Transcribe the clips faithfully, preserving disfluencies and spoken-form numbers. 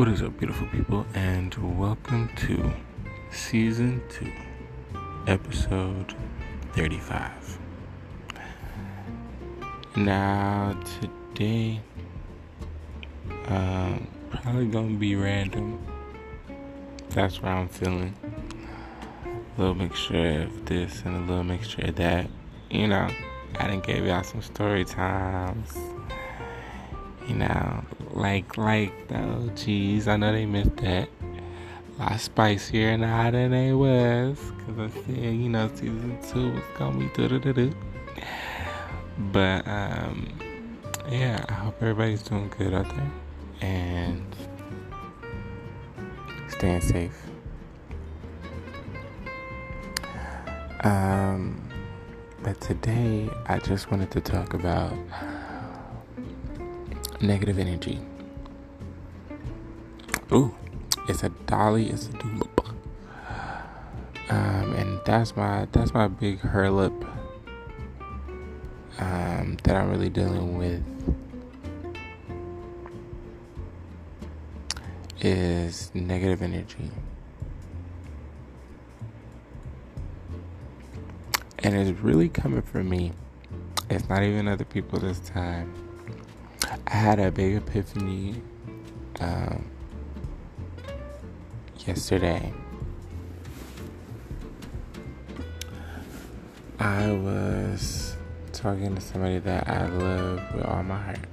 What is up, beautiful people, and welcome to season two, episode thirty-five. Now, today, um, probably gonna be random. That's what I'm feeling. A little mixture of this and a little mixture of that. You know, I done gave y'all some story times. You know, like like the O Gs. I know they missed that. A lot spicier now than they was. Because I said, you know, season two was going to be do-do-do-do. But, um, yeah, I hope everybody's doing good out there. And staying safe. Um, but today, I just wanted to talk about negative energy. Ooh, it's a dolly, it's a doolop. Um, and that's my that's my big hurlup um, that I'm really dealing with is negative energy. And it's really coming from me. It's not even other people this time. I had a big epiphany um, yesterday. I was talking to somebody that I love with all my heart.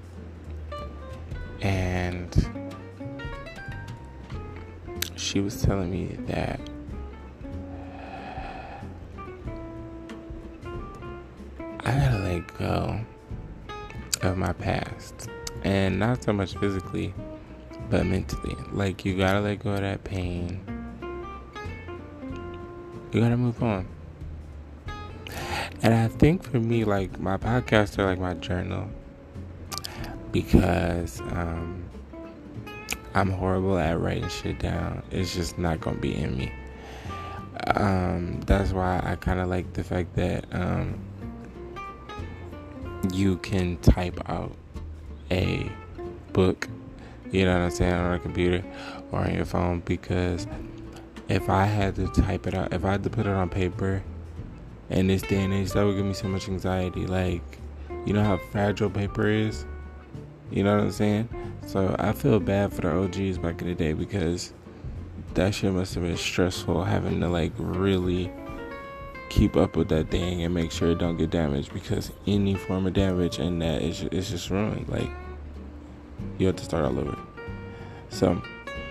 And she was telling me that I gotta let go of my past. And not so much physically, but mentally. Like, you gotta let go of that pain. You gotta move on. And I think for me, like, my podcasts are like my journal. Because um, I'm horrible at writing shit down. It's just not gonna be in me. Um, that's why I kind of like the fact that um, you can type out a book, you know what I'm saying, on a computer or on your phone, because if I had to type it out, if I had to put it on paper in this day and age, that would give me so much anxiety. Like, you know how fragile paper is, you know what I'm saying? So I feel bad for the O Gs back in the day, because that shit must have been stressful, having to like really keep up with that thing and make sure it don't get damaged, because any form of damage in that is it's just ruined. Like, you have to start all over. So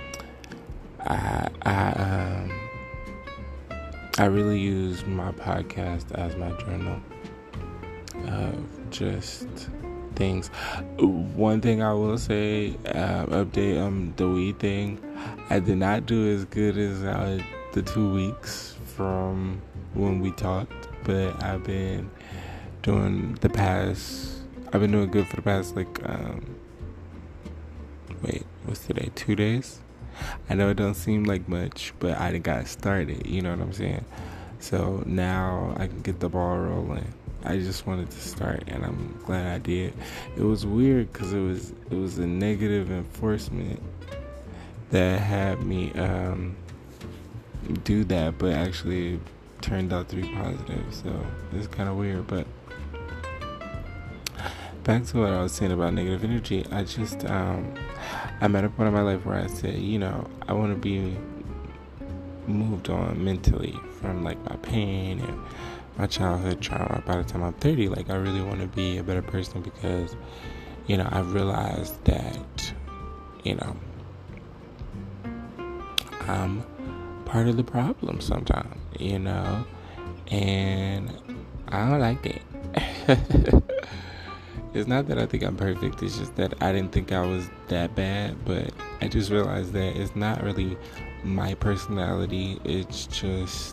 I I um I really use my podcast as my journal of just things. One thing I will say, uh, update on the weed thing. I did not do as good as uh, the two weeks from when we talked, but I've been doing the past, I've been doing good for the past, like, um, wait, what's today, two days? I know it don't seem like much, but I got started, you know what I'm saying? So now I can get the ball rolling. I just wanted to start, and I'm glad I did. It was weird, because it was, it was a negative enforcement that had me, um, do that, but actually turned out to be positive. So it's kind of weird. But back to what I was saying about negative energy, I just um I'm at a point in my life where I said, you know, I want to be moved on mentally from like my pain and my childhood trauma. By the time I'm thirty, like, I really want to be a better person, because, you know, I've realized that, you know, I'm part of the problem sometimes, you know, and I don't like it. It's not that I think I'm perfect, it's just that I didn't think I was that bad, but I just realized that it's not really my personality, it's just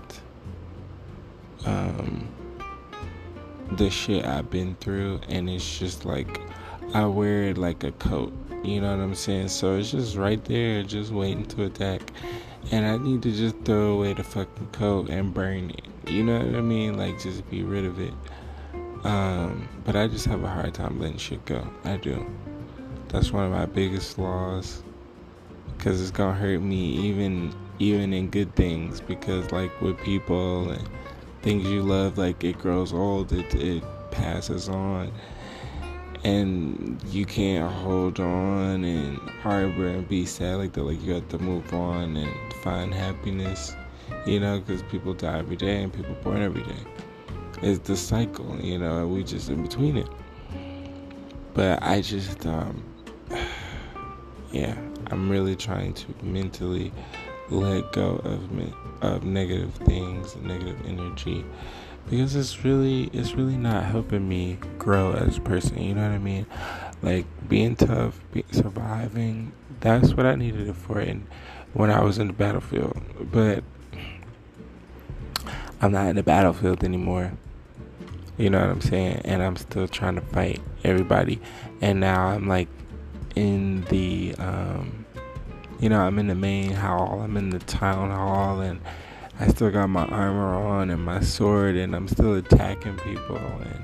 um, the shit I've been through, and it's just like, I wear it like a coat, you know what I'm saying? So it's just right there, just waiting to attack. And I need to just throw away the fucking coat and burn it. You know what I mean? Like, just be rid of it. Um, but I just have a hard time letting shit go. I do. That's one of my biggest flaws. because it's gonna hurt me even even in good things, because like with people and things you love, like it grows old, it, it passes on, and you can't hold on and harbor and be sad like that. Like you have to move on and find happiness, you know, because people die every day and people born every day. It's the cycle, you know, and we just in between it. But I just um yeah, I'm really trying to mentally let go of me, of negative things, negative energy, because it's really it's really not helping me grow as a person. You know what I mean? Like being tough, be, surviving. That's what I needed it for, and when I was in the battlefield. But I'm not in the battlefield anymore. You know what I'm saying? And I'm still trying to fight everybody. And now I'm like in the um you know, I'm in the main hall, I'm in the town hall, and I still got my armor on and my sword, and I'm still attacking people, and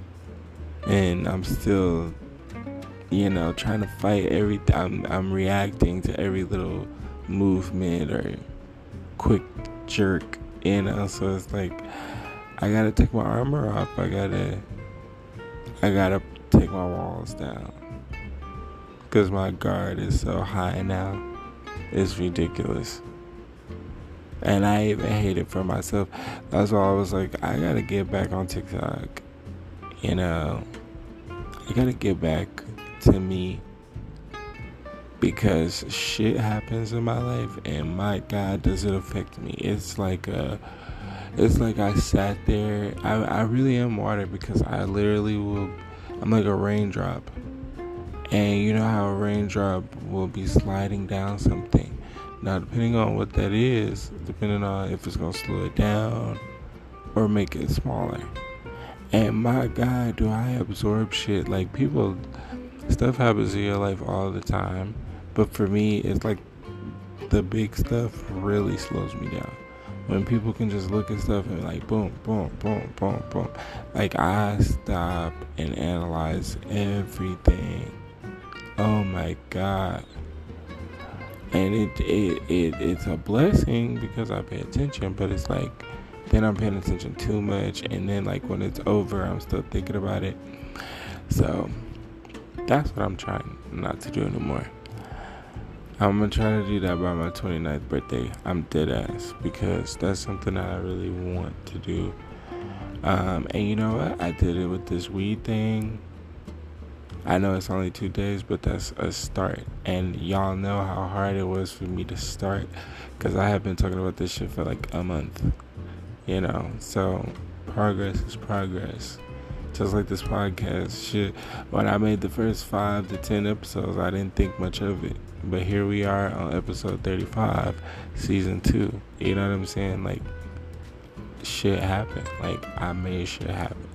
and I'm still, you know, trying to fight every I'm I'm reacting to every little movement or quick jerk, you know. So it's like I gotta take my armor off. I gotta I gotta take my walls down, because my guard is so high now. It's ridiculous. And I even hate it for myself. That's why I was like, I gotta get back on TikTok. You know, I gotta get back to me, because shit happens in my life, and my God, does it affect me. It's like a, it's like I sat there. I, I really am water, because I literally will, I'm like a raindrop. And you know how a raindrop will be sliding down something. Now, depending on what that is, depending on if it's going to slow it down or make it smaller. And my God, do I absorb shit. Like people, stuff happens in your life all the time. But for me, it's like the big stuff really slows me down. When people can just look at stuff and like boom, boom, boom, boom, boom. Like I stop and analyze everything. Oh my God. And it, it it it's a blessing because I pay attention, but it's like then I'm paying attention too much, and then like when it's over I'm still thinking about it. So that's what I'm trying not to do anymore. I'm gonna try to do that by my twenty-ninth birthday. I'm dead ass, because that's something that I really want to do. Um, and you know what? I did it with this weed thing. I know it's only two days, but that's a start. And y'all know how hard it was for me to start, because I have been talking about this shit for like a month. You know, so progress is progress. Just like this podcast shit. When I made the first five to ten episodes, I didn't think much of it. But here we are on episode thirty-five, season two. You know what I'm saying? Like, shit happened. Like, I made shit happen.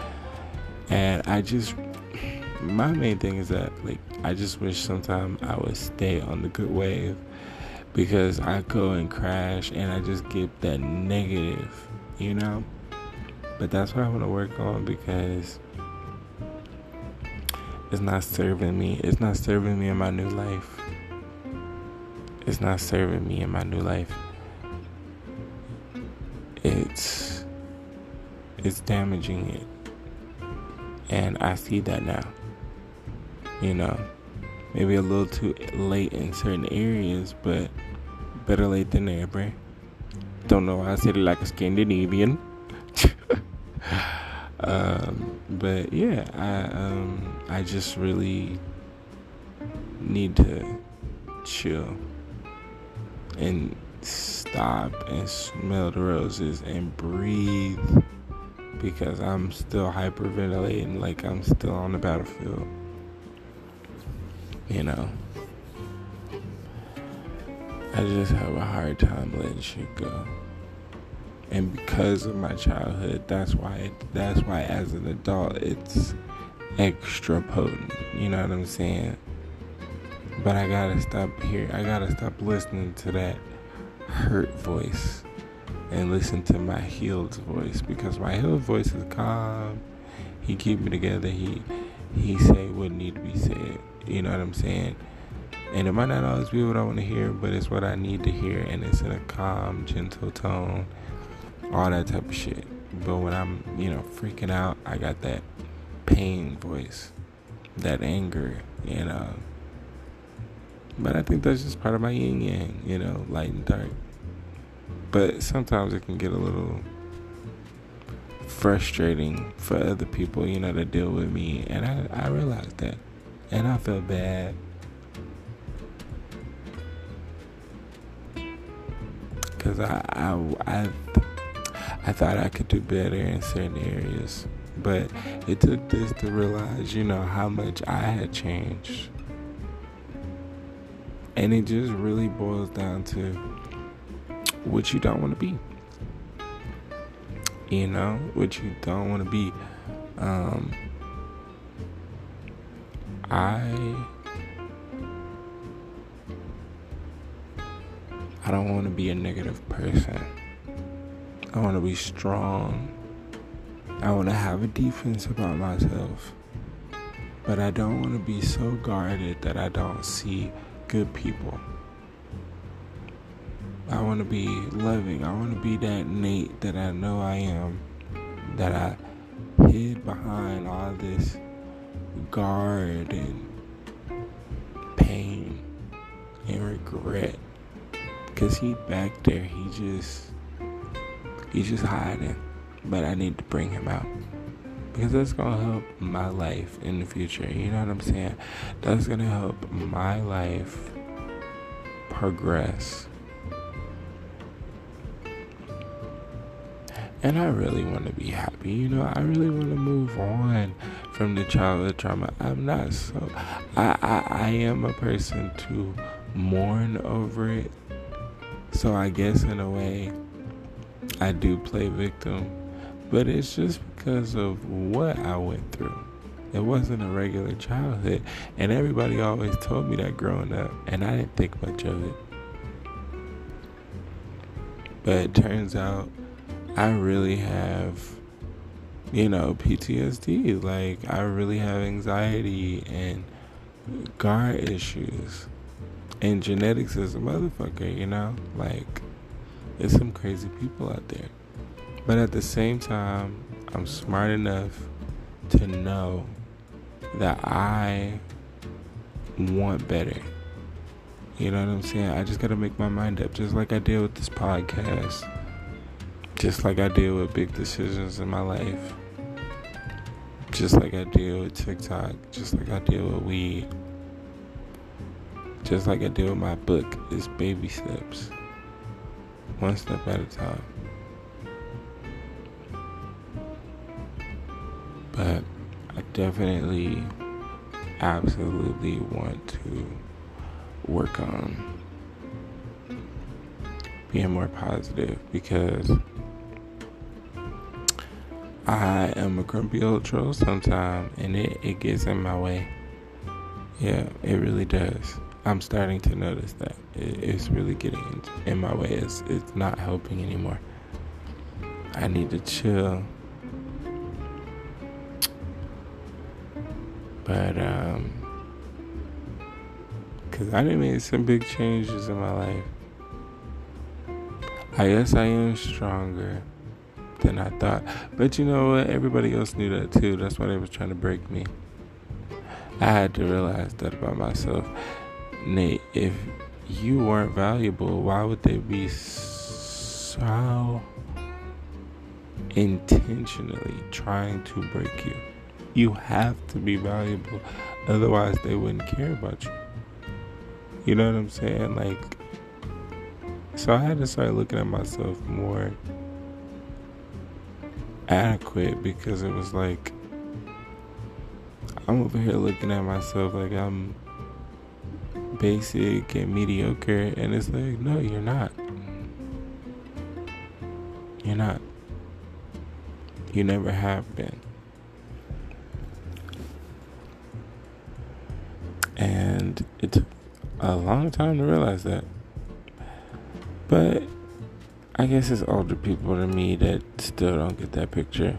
And I just... my main thing is that, like, I just wish sometime I would stay on the good wave, because I go and crash and I just get that negative, you know? But that's what I want to work on, because it's not serving me. It's not serving me in my new life. It's not serving me in my new life. It's, it's damaging it. And I see that now. You know, maybe a little too late in certain areas, but better late than never. Don't know why I said it like a Scandinavian. um, but yeah, I um, I just really need to chill and stop and smell the roses and breathe, because I'm still hyperventilating, like I'm still on the battlefield. You know, I just have a hard time letting shit go. And because of my childhood, that's why it, that's why as an adult it's extra potent. You know what I'm saying? But I gotta stop here. I gotta stop listening to that hurt voice and listen to my healed voice, because my healed voice is calm. He keep me together. He he say what need to be said. You know what I'm saying? And it might not always be what I want to hear, but it's what I need to hear. And it's in a calm, gentle tone. All that type of shit. But when I'm, you know, freaking out, I got that pain voice. That anger, you know. But I think that's just part of my yin yang, you know, light and dark. But sometimes it can get a little frustrating for other people, you know, to deal with me. And I, I realized that. And I feel bad. Because I, I, I, I thought I could do better in certain areas. But it took this to realize, you know, how much I had changed. And it just really boils down to what you don't want to be. You know, what you don't want to be. Um, I I don't want to be a negative person. I want to be strong. I want to have a defense about myself. But I don't want to be so guarded that I don't see good people. I want to be loving. I want to be that Nate that I know I am. That I hid behind all this guard and pain and regret. Because he back there, he just, he's just hiding. But I need to bring him out. Because that's going to help my life in the future. You know what I'm saying? That's going to help my life progress. And I really want to be happy. You know, I really want to move on from the childhood trauma. I'm not so... I, I, I am a person to mourn over it. So I guess in a way, I do play victim. But it's just because of what I went through. It wasn't a regular childhood. And everybody always told me that growing up. And I didn't think much of it. But it turns out I really have, you know, P T S D. Like, I really have anxiety and guard issues. And genetics is a motherfucker, you know? Like, there's some crazy people out there. But at the same time, I'm smart enough to know that I want better. You know what I'm saying? I just gotta make my mind up, just like I did with this podcast. Just like I deal with big decisions in my life. Just like I deal with TikTok. Just like I deal with weed. Just like I deal with my book. It's baby steps. One step at a time. But I definitely, absolutely want to work on being more positive, because I am a grumpy old troll sometimes, and it, it gets in my way. Yeah, it really does. I'm starting to notice that. It, it's really getting in, in my way. It's, it's not helping anymore. I need to chill. But, um, because I done made some big changes in my life. I guess I am stronger than I thought. But you know what? Everybody else knew that too. That's why they was trying to break me. I had to realize that about myself. Nate, if you weren't valuable, why would they be so intentionally trying to break you? You have to be valuable. Otherwise, they wouldn't care about you. You know what I'm saying? Like, so I had to start looking at myself more adequate, because it was like, I'm over here looking at myself like I'm basic and mediocre, and it's like, no, you're not. You're not. You never have been. And it took a long time to realize that. But I guess it's older people than me that still don't get that picture.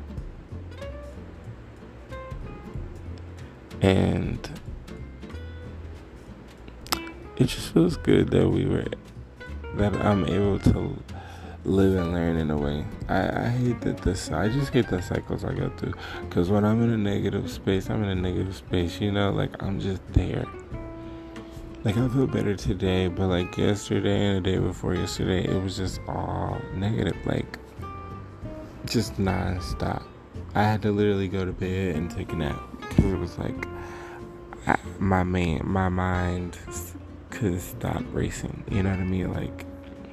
And it just feels good that we were, that I'm able to live and learn in a way. I, I hate that this, I just hate the cycles I go through. Because when I'm in a negative space, I'm in a negative space, you know, like I'm just there. Like I feel better today, but like yesterday and the day before yesterday, it was just all negative, like just non-stop. I had to literally go to bed and take a nap because it was like I, my man, my mind couldn't stop racing. You know what I mean? Like,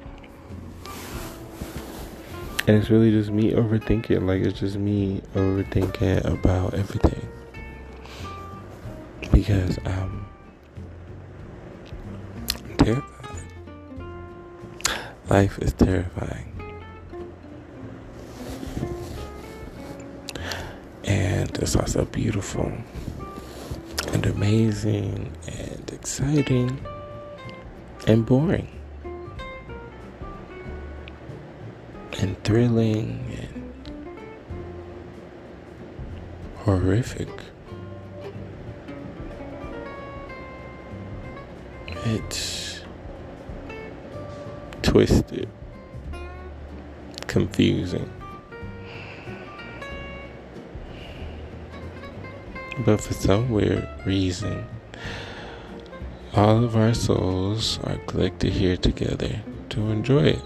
and it's really just me overthinking. Like, it's just me overthinking about everything because um, I'm terrified. Life is terrifying. And it's also beautiful and amazing and exciting and boring and thrilling and horrific. It's twisted, confusing. But for some weird reason, all of our souls are collected here together to enjoy it.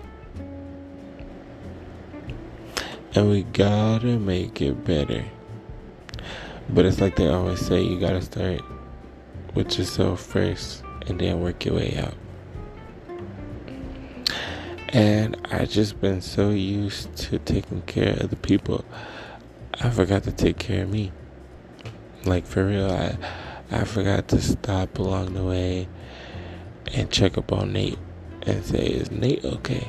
And we gotta make it better. But it's like they always say, you gotta start with yourself first and then work your way out. And I just been so used to taking care of the people, I forgot to take care of me. Like, for real, I, I forgot to stop along the way and check up on Nate and say, is Nate okay?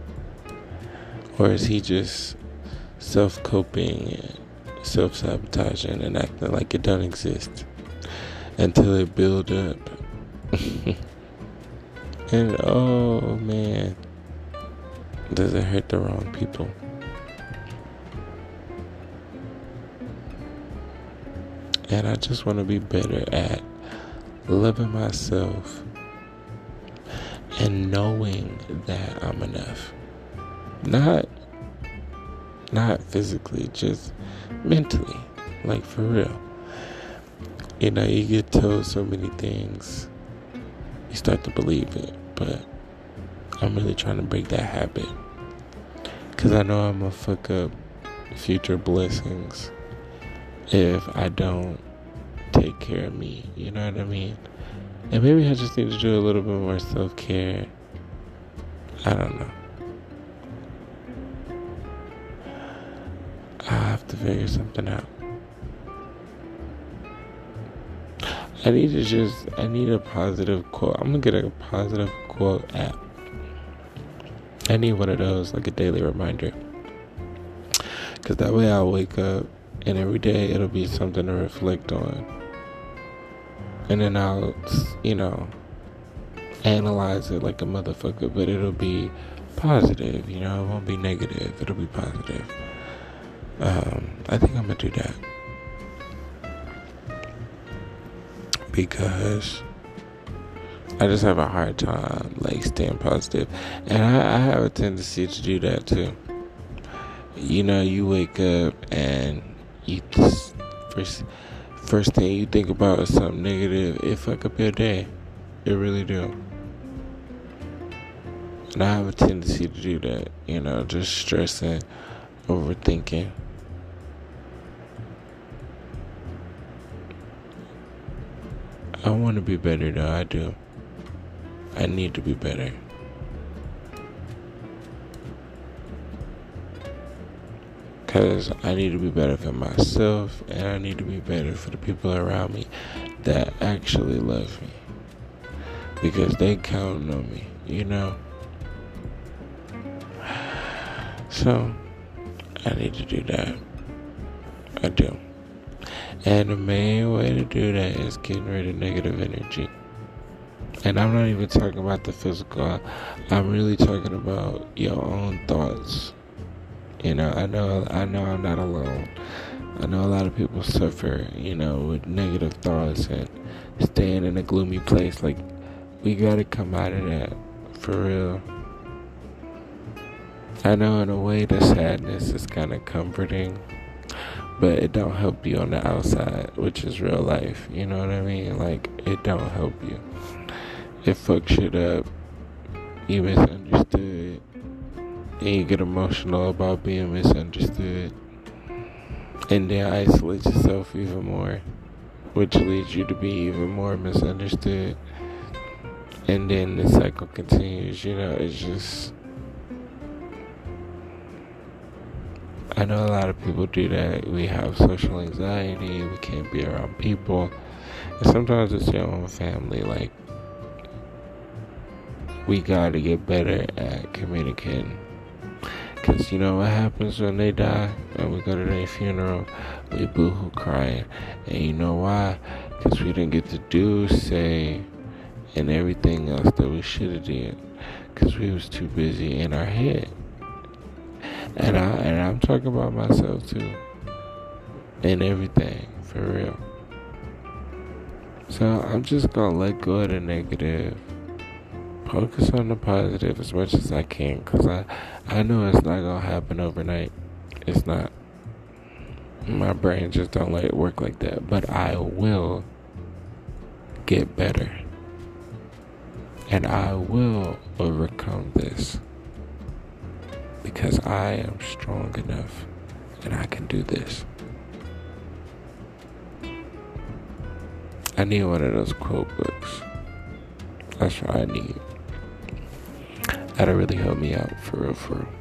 Or is he just self-coping and self-sabotaging and acting like it don't exist until it build up? And, oh, man, does it hurt the wrong people? And I just want to be better at loving myself and knowing that I'm enough. Not, not physically, just mentally. Like, for real. You know, you get told so many things, you start to believe it. But I'm really trying to break that habit. Because I know I'm going to fuck up future blessings if I don't take care of me, you know what I mean? And maybe I just need to do a little bit more self-care. I don't know. I have to figure something out. I need to just, I need a positive quote. I'm gonna get a positive quote app. I need one of those, like a daily reminder. Because that way I'll wake up and every day it'll be something to reflect on. And then I'll, you know, analyze it like a motherfucker. But it'll be positive, you know. It won't be negative. It'll be positive. Um, I think I'm going to do that. Because I just have a hard time, like, staying positive. And I, I have a tendency to do that, too. You know, you wake up and you just, first, first thing you think about is something negative. It fuck up your day. It really do. And I have a tendency to do that. You know, just stressing, overthinking. I want to be better, though. I do. I need to be better. Because I need to be better for myself, and I need to be better for the people around me that actually love me. Because they counting on me, you know? So, I need to do that. I do. And the main way to do that is getting rid of negative energy. And I'm not even talking about the physical. I'm really talking about your own thoughts. You know, I know I know I'm not alone. I know a lot of people suffer, you know, with negative thoughts and staying in a gloomy place. Like, we we gotta come out of that, for real. I know in a way the sadness is kind of comforting, but it don't help you on the outside, which is real life. You know what I mean? Like, it don't help you. It fucks shit up. You misunderstood. And you get emotional about being misunderstood. And then isolate yourself even more, which leads you to be even more misunderstood. And then the cycle continues. You know, it's just... I know a lot of people do that. We have social anxiety. We can't be around people. And sometimes it's your own family. Like, we gotta get better at communicating. Because you know what happens when they die? When we go to their funeral, we boo-hoo crying. And you know why? Because we didn't get to do, say, and everything else that we should have did. Because we was too busy in our head. And, I, and I'm talking about myself too. And everything, for real. So I'm just going to let go of the negative. Focus on the positive as much as I can. Because I, I know it's not going to happen overnight. It's not. My brain just don't let it work like that. But I will get better. And I will overcome this. Because I am strong enough. And I can do this. I need one of those quote books. That's what I need. That'll really help me out, for real, for real.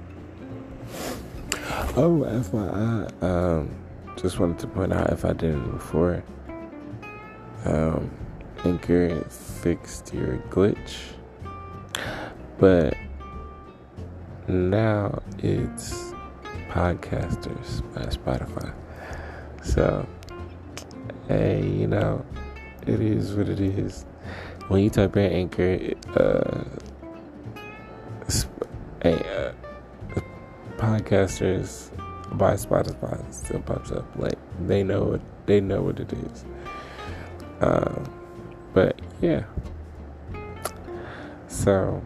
Oh, F Y I, um, just wanted to point out, if I didn't before, um, Anchor fixed your glitch, but now it's Podcasters by Spotify. So, hey, you know, it is what it is. When you type in Anchor, uh, hey, uh, Podcasters by Spotify still pops up. Like, they know what they know what it is. Um, but yeah. So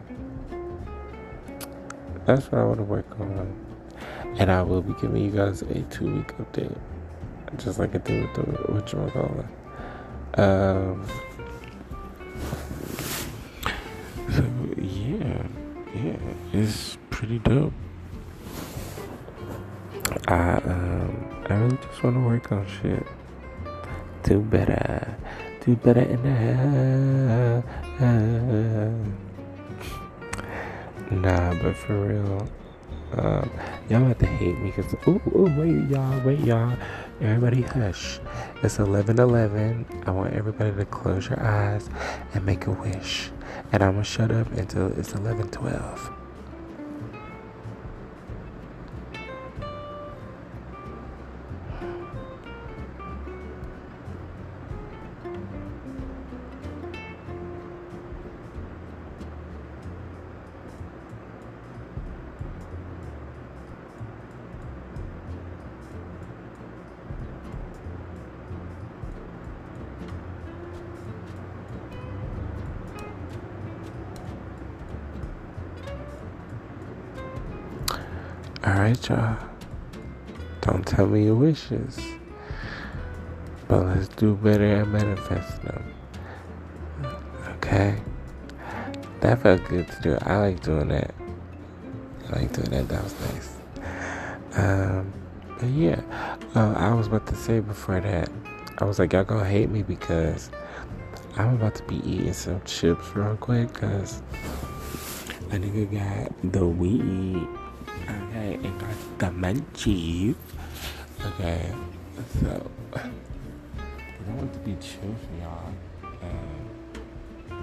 that's what I want to work on, and I will be giving you guys a two-week update, just like I did with the whatchamacallit. Um. So yeah, yeah, it's pretty dope. I um, I really just want to work on shit. Do better, do better in the Nah, but for real, um, y'all have to hate me because, ooh, ooh, wait, y'all, wait, y'all. Everybody hush. It's eleven eleven. I want everybody to close your eyes and make a wish. And I'm going to shut up until it's eleven twelve. Alright, y'all. Don't tell me your wishes. But let's do better at manifesting them. Okay? That felt good to do. I like doing that. I like doing that. That was nice. Um, but yeah. Uh, I was about to say before that, I was like, y'all gonna hate me because I'm about to be eating some chips real quick because a nigga got the weed. Okay, and got the munchies. Okay, so I want to be chill for y'all um,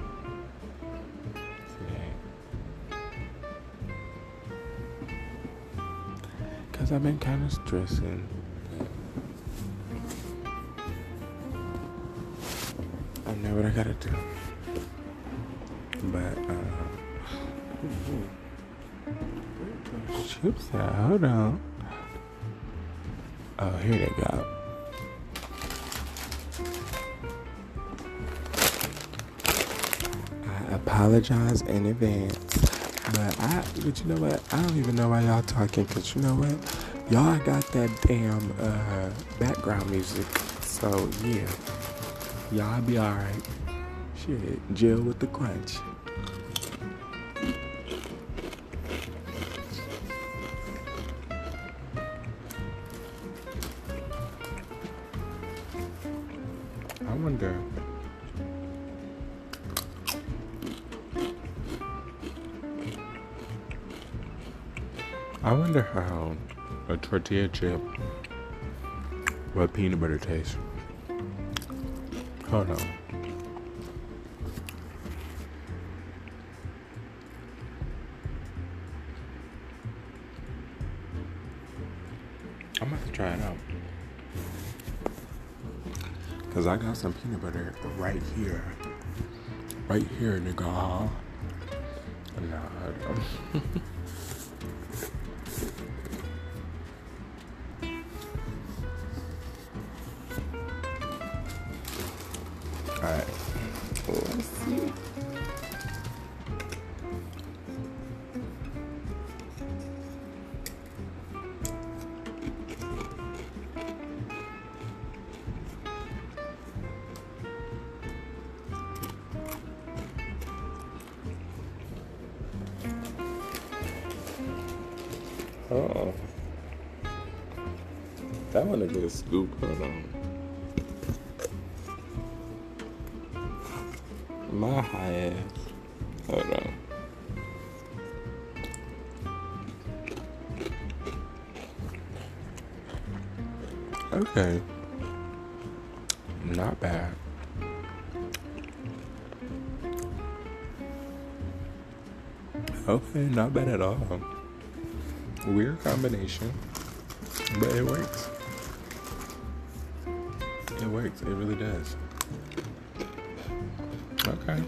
today, cause I've been kind of stressing. I know what I gotta do, but um. Chips out. Hold on. Oh, here they go. apologize in advance. But I, but you know what? I don't even know why y'all talking. Cause you know what? Y'all got that damn uh, background music. So yeah, y'all be all right. Shit, Jill with the crunch. I wonder. I wonder how a tortilla chip with peanut butter tastes. Hold on. I'm about to try it out. Cause I got some peanut butter right here. Right here, nigga. Nah, I don't. Alright. Let's see. Oh. That one a good scoop. Hold on. My high ass. Hold on. Okay. Not bad. Okay, not bad at all. Weird combination, but it works. It works. It really does. Okay.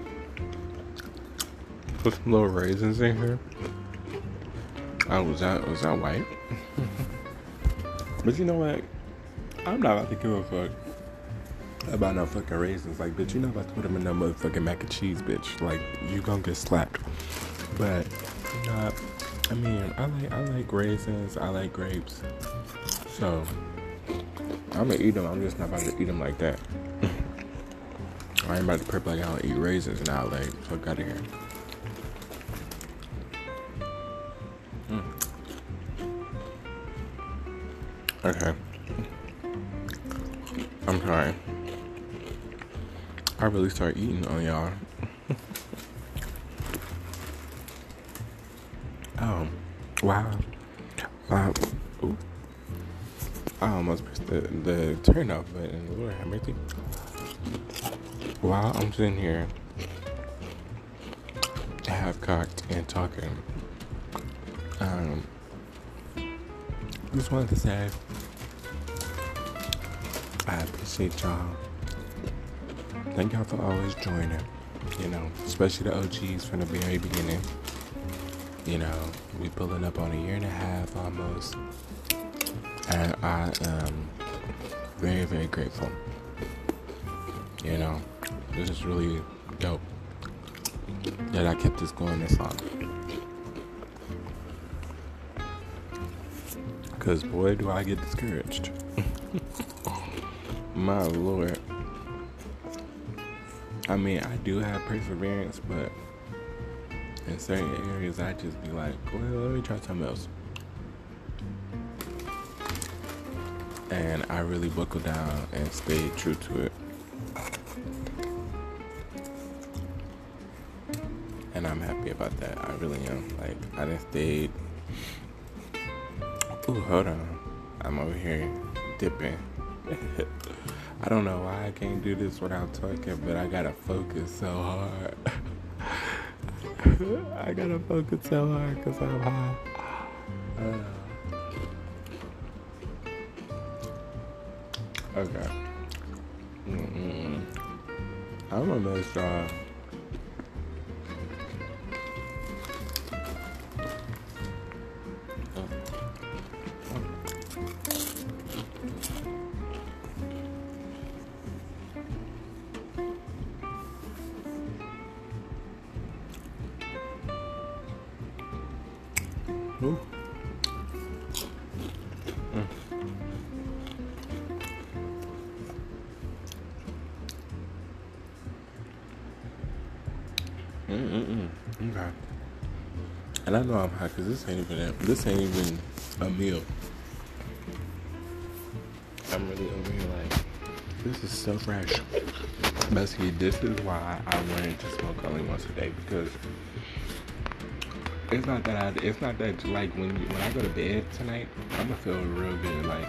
Put some little raisins in here. Oh, was that was that white? But you know what? I'm not about to give a fuck about no fucking raisins. Like, bitch, you not about to put them in no motherfucking mac and cheese, bitch. Like, you gonna get slapped. But, you know, I mean, I like I like raisins. I like grapes. So, I'm gonna eat them. I'm just not about to eat them like that. I ain't about to prep like I don't eat raisins now. Like, fuck out of here. Mm. Okay. I'm sorry. I really start eating on y'all. Oh, wow. Wow. Ooh. I almost pressed the, the turn off button. Lord have mercy. While I'm sitting here, half cocked and talking, um, just wanted to say, I appreciate y'all. Thank y'all for always joining, you know, especially the O Gs from the very beginning. You know, we pulling up on a year and a half almost, and I am very, very grateful. You know, this is really dope that I kept this going this long. Because boy, do I get discouraged. My Lord. I mean, I do have perseverance, but in certain areas, I just be like, well, let me try something else. And I really buckled down and stayed true to it. And I'm happy about that. I really am. Like, I done stayed. Ooh, hold on. I'm over here dipping. I don't know why I can't do this without talking, but I gotta focus so hard. I gotta focus so hard because I'm high. Uh, okay. Mm-mm. I'm gonna make sure. Ooh. Mm. Mm-mm-mm. Okay. And I know I'm hot because this ain't even this ain't even a meal. I'm really over here like, this is so fresh. But see, this is why I wanted to smoke only once a day, because it's not that I, it's not that like when you, when I go to bed tonight, I'm gonna feel real good like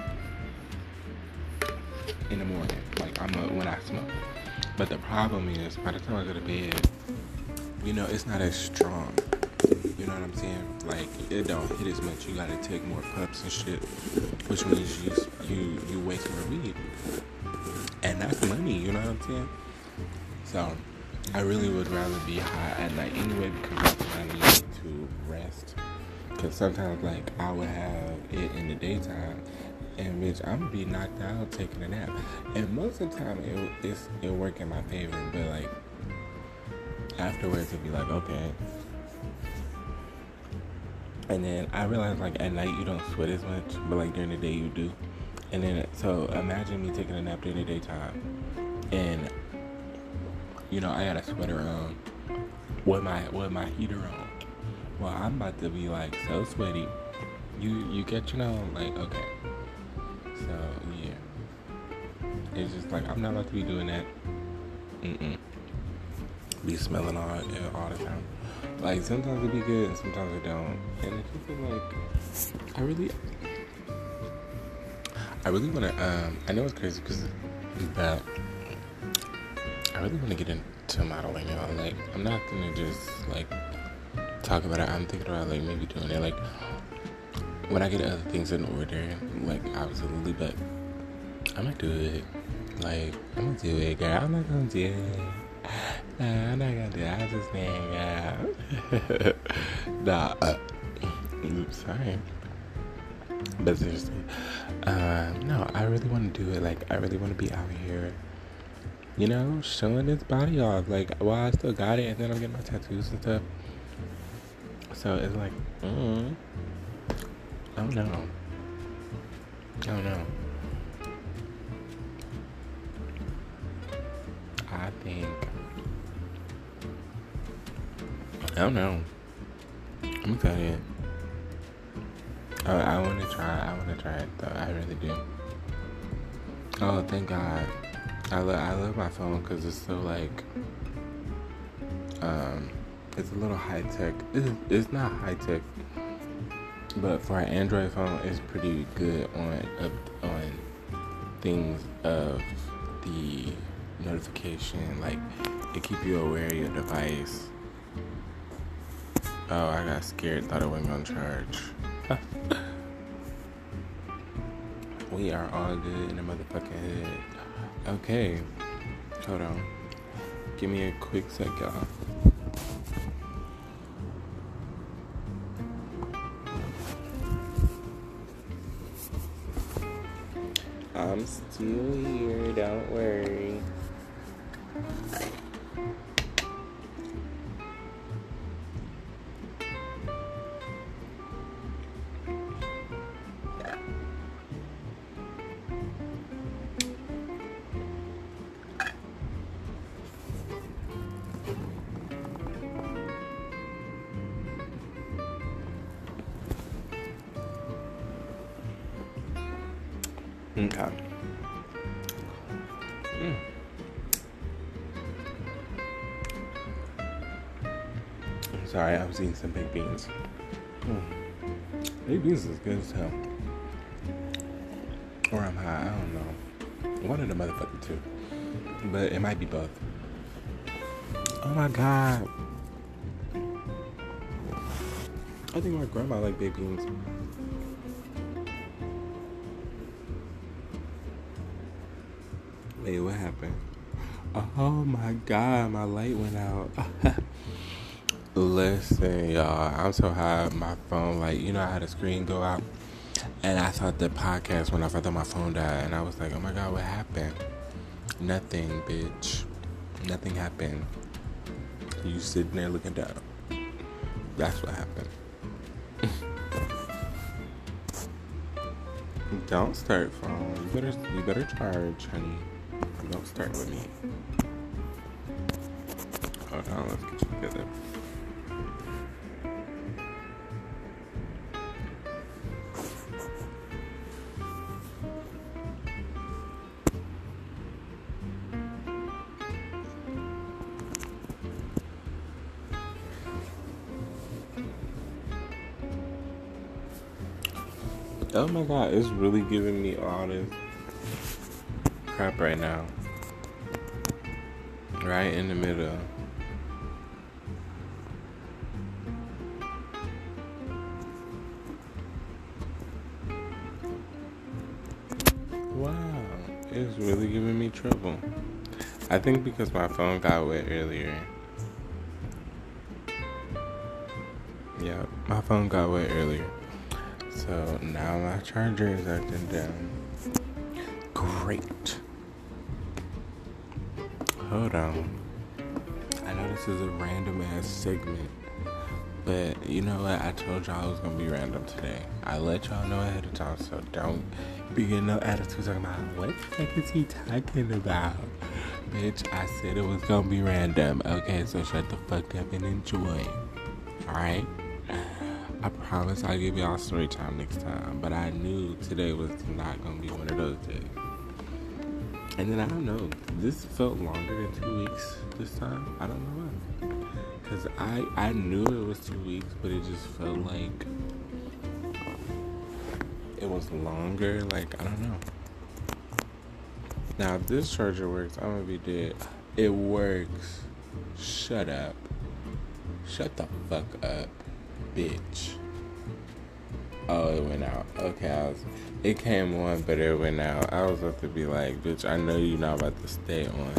in the morning, like I'm a, when I smoke. But the problem is, by the time I go to bed, you know, it's not as strong. You know what I'm saying? Like, it don't hit as much. You gotta take more puffs and shit, which means you you you waste more weed, and that's money. You know what I'm saying? So, I really would rather be high at night anyway, because I need to rest. Because sometimes, like, I would have it in the daytime, and bitch, I'm gonna be knocked out taking a nap. And most of the time, it it's, it'll work in my favor, but like afterwards, it'll be like, okay. And then I realized, like, at night you don't sweat as much, but like during the day you do. And then, so imagine me taking a nap during the daytime, and you know I got a sweater on with my with my heater on. Well, I'm about to be like so sweaty. You you get, you know, like, okay. So yeah, it's just like I'm not about to be doing that. Mm-mm. Be smelling all all the time. Like, sometimes it be good and sometimes it don't. And it's just like, I really, I really want to, um, I know it's crazy because that, I really want to get into modeling, y'all. Like, I'm not going to just, like, talk about it. I'm thinking about, like, maybe doing it, like, when I get other things in order, like, absolutely, but I'm going to do it. Like, I'm going to do it, girl. I'm not going to do it. Nah, I'm not gonna do that. I just hang out. Nah, uh, sorry. But seriously, uh, no, I really want to do it. Like, I really want to be out here, you know, showing this body off. Like, well, I still got it, and then I'm getting my tattoos and stuff. So it's like, mm, I don't know. I don't know. I think. I don't know. I'm excited. I, I want to try. I want to try it though. I really do. Oh, thank God. I love. I love my phone because it's so like. Um, it's a little high tech. It's, it's not high tech, but for an Android phone, it's pretty good on up on things of the notification. Like, it keep you aware of your device. Oh, I got scared, thought it wasn't gonna charge. We are all good in the motherfucking hood. Okay. Hold on. Give me a quick sec, y'all. I'm still here, don't worry. Okay. Mm. I'm sorry, I was eating some baked beans. Mm. Baked beans is good as hell. Or I'm high, I don't know. One of the motherfucking two. But it might be both. Oh my God. I think my grandma liked baked beans. Wait, what happened? Oh my God, my light went out. Listen, y'all, I'm so high. My phone, like, you know, I had a screen go out, and I thought the podcast went off. I thought my phone died, and I was like, oh my God, what happened? Nothing, bitch. Nothing happened. You sitting there looking down. That's what happened. Don't start, phone. You better, you better charge, honey. Don't start with me. Hold on, let's get you together. Oh my god, it's really giving me all this crap right now. Right in the middle. Wow, it's really giving me trouble. I think because my phone got wet earlier. Yeah, my phone got wet earlier. So now my charger is acting down. Great. Hold on. I know this is a random ass segment, but you know what? I told y'all it was gonna be random today. I let y'all know ahead of time, so don't be getting no attitude talking about what the fuck is he talking about? Bitch, I said it was gonna be random. Okay, so shut the fuck up and enjoy. Alright? I promise I'll give y'all story time next time, but I knew today was not gonna be one of those days. And then I don't know, this felt longer than two weeks this time. I don't know why. Cause I I knew it was two weeks, but it just felt like it was longer. Like I don't know. Now if this charger works, I'm gonna be dead. It works. Shut up. Shut the fuck up. Bitch. Oh, it went out. Okay, I was, it came on, but it went out. I was about to be like, bitch, I know you're not about to stay on.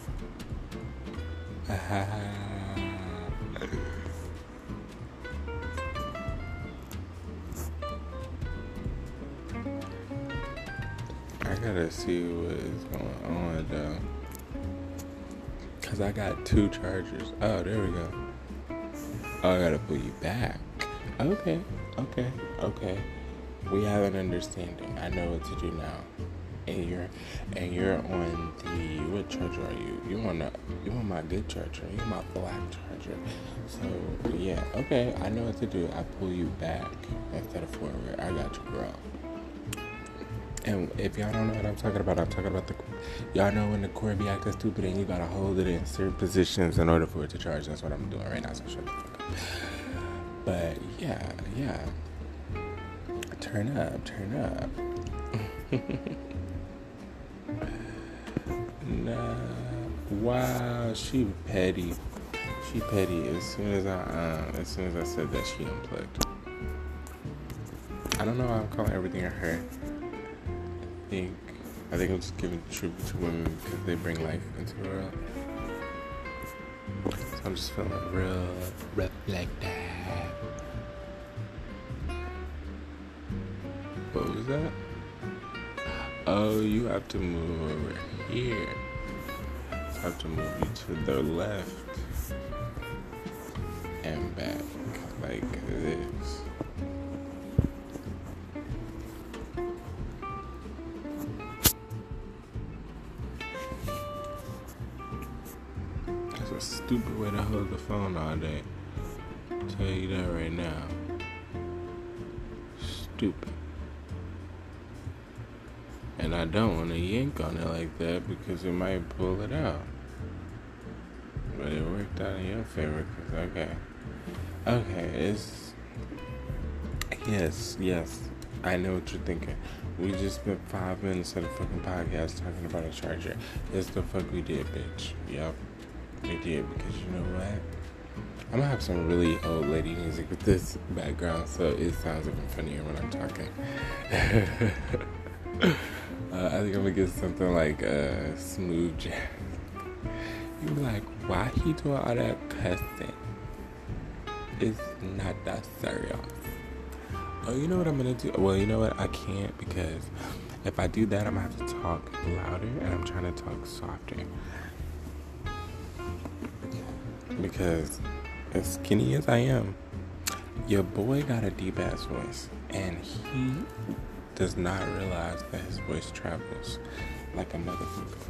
I gotta see what is going on, though. Because I got two chargers. Oh, there we go. Oh, I gotta pull you back. Okay, okay, okay. We have an understanding. I know what to do now. And you're, and you're on the, what charger are you? You on the, you on my good charger. You on my black charger. So yeah, okay. I know what to do. I pull you back instead of forward. I got you, bro. And if y'all don't know what I'm talking about, I'm talking about the, y'all know when the cord be acting stupid and you gotta hold it in certain positions in order for it to charge. That's what I'm doing right now. So shut the fuck up. But yeah, yeah. Turn up, turn up. Nah. Wow, she petty. She petty. As soon as I, um, as soon as I said that, she unplugged. I don't know why I'm calling everything a her. I think, I think I'm just giving tribute to women because they bring life into the world. So I'm just feeling real rough like that. What was that? Oh, you have to move over here. I have to move you to the left and back like this. That's a stupid way to hold the phone all day. I'll tell you that right now. Stupid. And I don't want to yank on it like that because it might pull it out. But it worked out in your favor because, okay. Okay, it's... Yes, yes. I know what you're thinking. We just spent five minutes of the fucking podcast talking about a charger. Yes, the fuck we did, bitch. Yep. We did because you know what? I'm gonna have some really old lady music with this background so it sounds even funnier when I'm talking. Uh, I think I'm gonna get something like uh, smooth jazz. You be like, why he doing all that cussing? It's not that serious. Oh, you know what I'm gonna do? Well, you know what? I can't because if I do that, I'm gonna have to talk louder and I'm trying to talk softer. Because as skinny as I am, your boy got a deep ass voice and he does not realize that his voice travels like a motherfucker.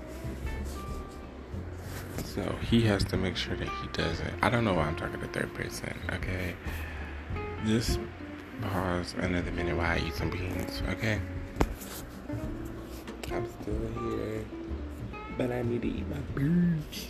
So he has to make sure that he doesn't. I don't know why I'm talking to third person, okay? Just pause another minute while I eat some beans, okay? I'm still here, but I need to eat my beans.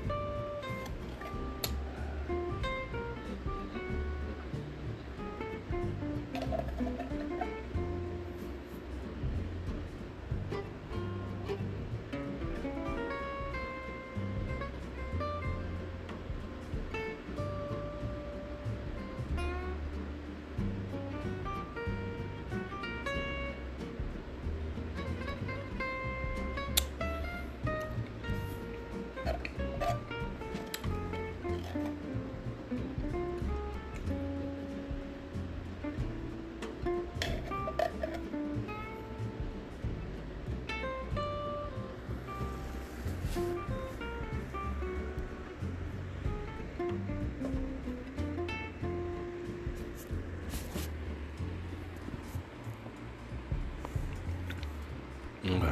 Okay.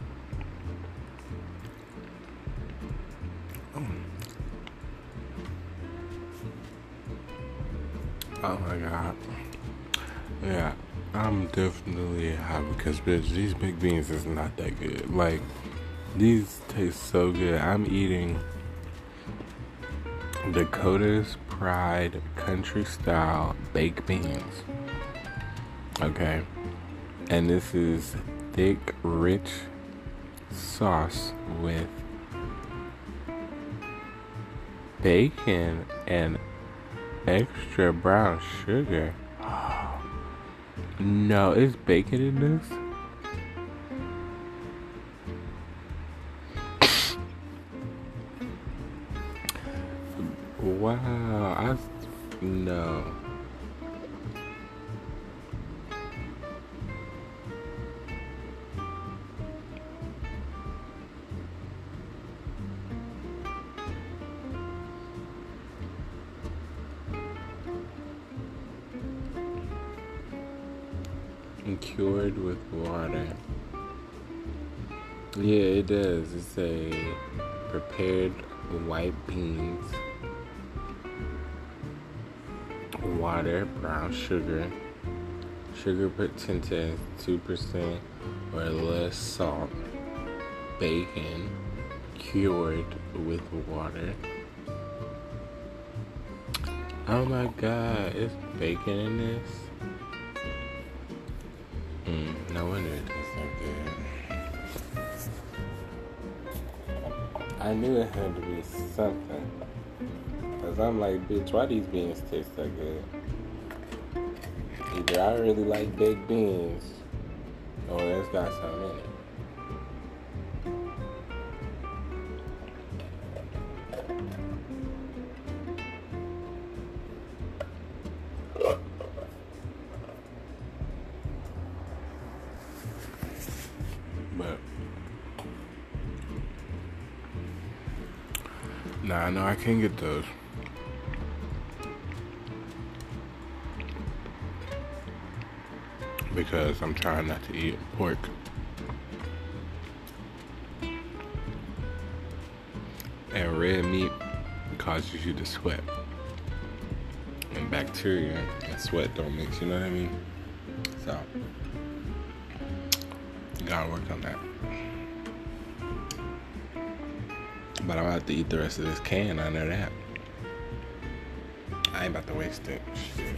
Oh my god. Yeah, I'm definitely happy because, bitch, these big beans is not that good. Like, these taste so good. I'm eating Dakota's Pride country style baked beans. Okay. And this is thick, rich sauce with bacon and extra brown sugar. No, is bacon in this? Wow, I no. Cured with water. Yeah, it does. It's a prepared white beans, water, brown sugar, sugar percentage two percent or less, salt, bacon, cured with water. Oh my god, it's bacon in this? Mm, no wonder it tastes so good. I knew it had to be something. Cause I'm like, bitch, why these beans taste so good? Either I really like baked beans, or it's got something in it. But nah, no, I can't get those. Because I'm trying not to eat pork. And red meat causes you to sweat. And bacteria and sweat don't mix, you know what I mean? So, you gotta work on that. But I'm about to eat the rest of this can, I know that. I ain't about to waste it. Shit.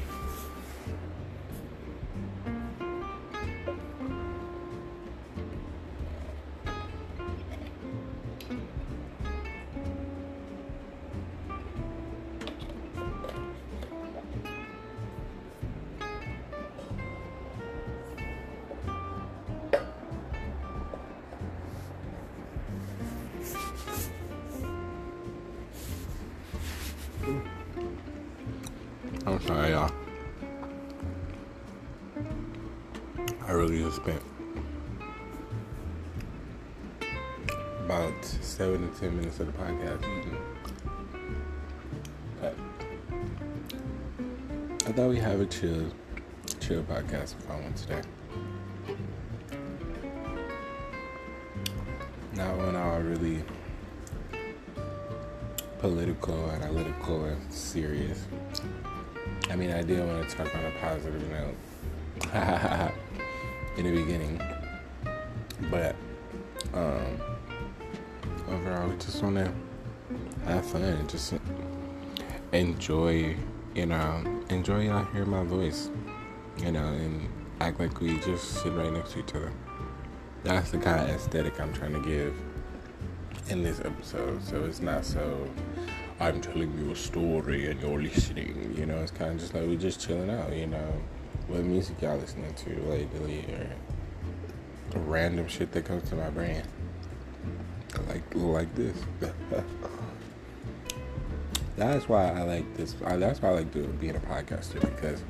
I'm sorry, y'all. I really just spent about seven to ten minutes of the podcast eating. But I thought we'd have a chill, chill podcast with one today. not one all really political, analytical, and serious. I mean, I did want to talk on a positive note in the beginning, but um, overall, we just want to have fun and just enjoy, you know, enjoy y'all hear my voice, you know, and act like we just sit right next to each other. That's the kind of aesthetic I'm trying to give in this episode. So it's not so, I'm telling you a story and you're listening, you know, it's kind of just like we just chilling out, you know, what music y'all listening to lately, or random shit that comes to my brain, like like this. That's why I like this. That's why I like doing being a podcaster, because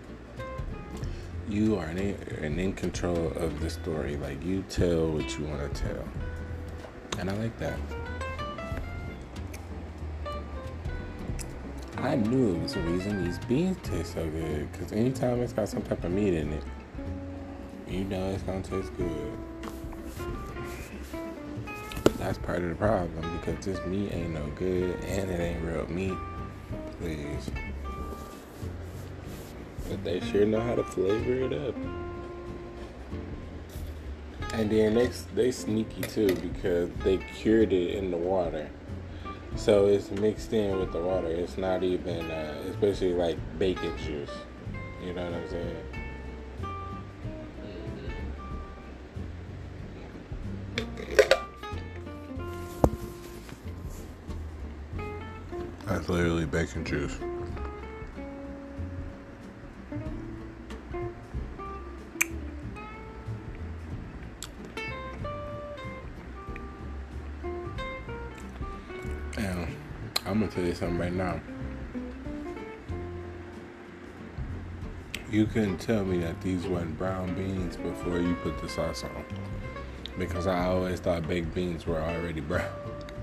you are in, in, in control of the story. Like, you tell what you want to tell, and I like that. I knew it was the reason these beans taste so good, because anytime it's got some type of meat in it, you know it's gonna taste good. That's part of the problem, because this meat ain't no good and it ain't real meat. Please. But they sure know how to flavor it up. And then they, they sneaky too, because they cured it in the water. So it's mixed in with the water. It's not even, uh, especially like bacon juice. You know what I'm saying? That's literally bacon juice. And I'm gonna tell you something right now. You couldn't tell me that these weren't brown beans before you put the sauce on, because I always thought baked beans were already brown.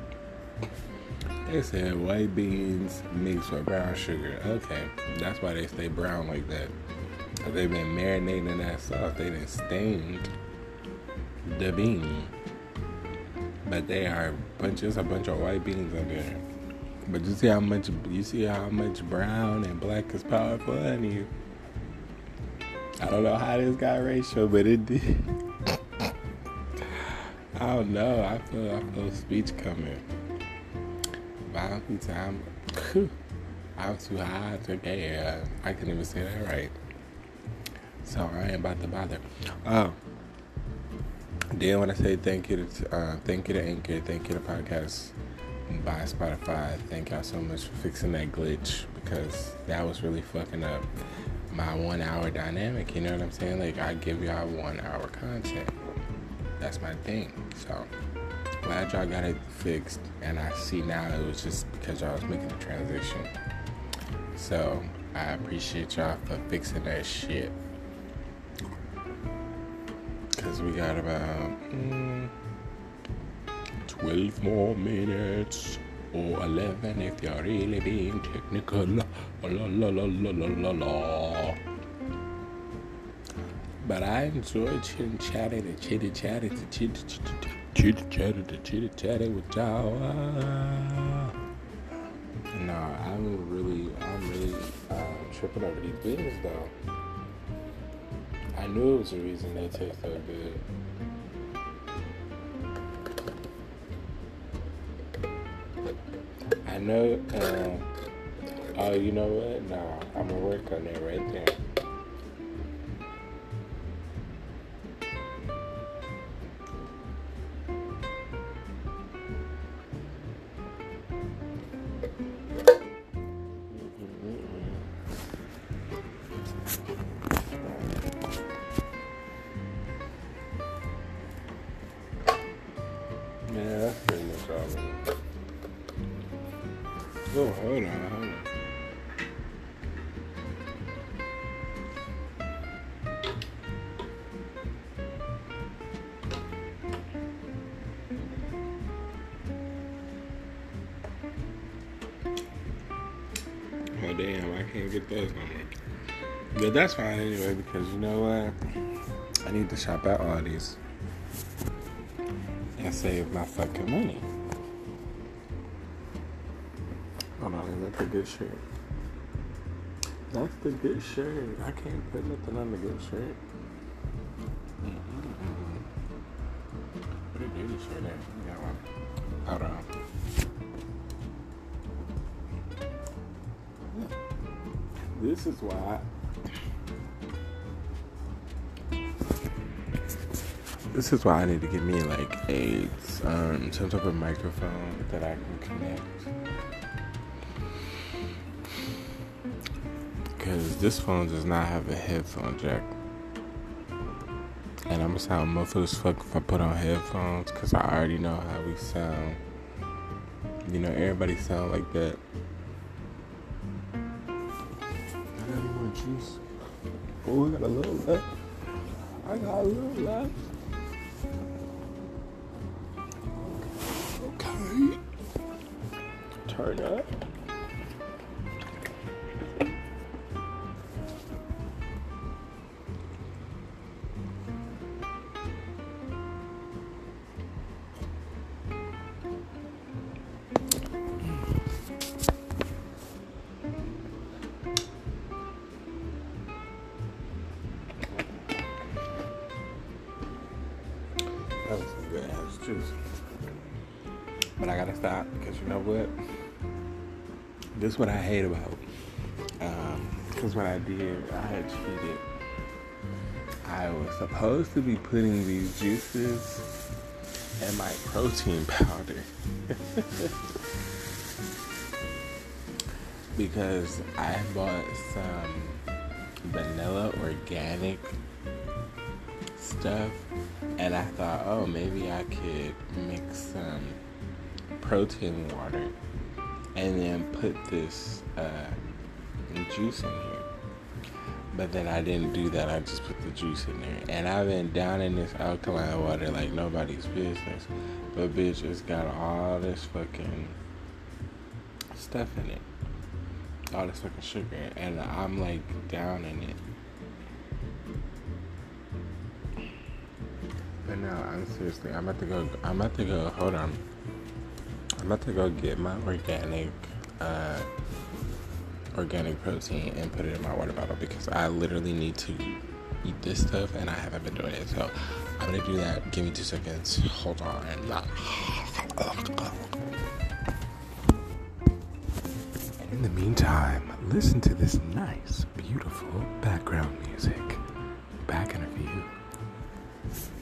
They said white beans mixed with brown sugar. Okay, that's why they stay brown like that. Cause they've been marinating in that sauce. They done stained the bean. But they are bunches, a bunch of white beans in there. But you see how much you see how much brown and black is powerful, honey. I don't know how this got racial, but it did. I don't know. I feel I feel speech coming. I'm too, I'm, I'm too high to care. I couldn't even say that right. So I ain't about to bother. Oh, then want to say thank you to uh, thank you to Anchor, thank you to Podcast by Spotify. Thank y'all so much for fixing that glitch, because that was really fucking up my one hour dynamic. You know what I'm saying? Like, I give y'all one hour content. That's my thing. So glad y'all got it fixed, and I see now it was just because y'all was making the transition. So I appreciate y'all for fixing that shit, because we got about mm, twelve more minutes, or eleven if you're really being technical. La, la, la, la, la, la, la. But I enjoy chitty chatting and chitty chatting and chitty chatting. Chitty chatty, the chitty chatty with y'all. No, I'm really, I'm really uh, tripping over these beans though. I knew it was the reason they taste so good. I know. Uh, oh, you know what? No, I'm gonna work on that right there. Yeah, that's pretty much all of it. Oh, hold on, hold on. Oh, damn, I can't get those no more. But that's fine anyway, because you know what? I need to shop at Aldi's. and save my fucking money. Hold on, is that the good shirt? That's the good shirt. I can't put nothing on the good shirt. Mm-hmm. What a dirty shirt at? You got one. Hold on. This is why. This is why I need to get me like a um, some type of microphone that I can connect. Because this phone does not have a headphone jack. And I'm gonna sound muffled as fuck if I put on headphones, because I already know how we sound. You know, everybody sound like that. I got any more juice? Oh, I got a little left. I got a little left. Okay. Turn up. That was some good ass juice. But I gotta stop because you know what? This is what I hate about. Because um, what I did, I had cheated. I was supposed to be putting these juices in my protein powder. Because I bought some vanilla organic stuff. And I thought, oh, maybe I could mix some protein water and then put this uh, juice in here. But then I didn't do that. I just put the juice in there. And I've been down in this alkaline water like nobody's business. But bitch, it's got all this fucking stuff in it. All this fucking sugar. And I'm like down in it. But no, I'm seriously, I'm about to go, I'm about to go, hold on. I'm about to go get my organic, uh, organic protein and put it in my water bottle because I literally need to eat this stuff and I haven't been doing it. So I'm going to do that. Give me two seconds. Hold on. And in the meantime, listen to this nice, beautiful background music. Back in a few.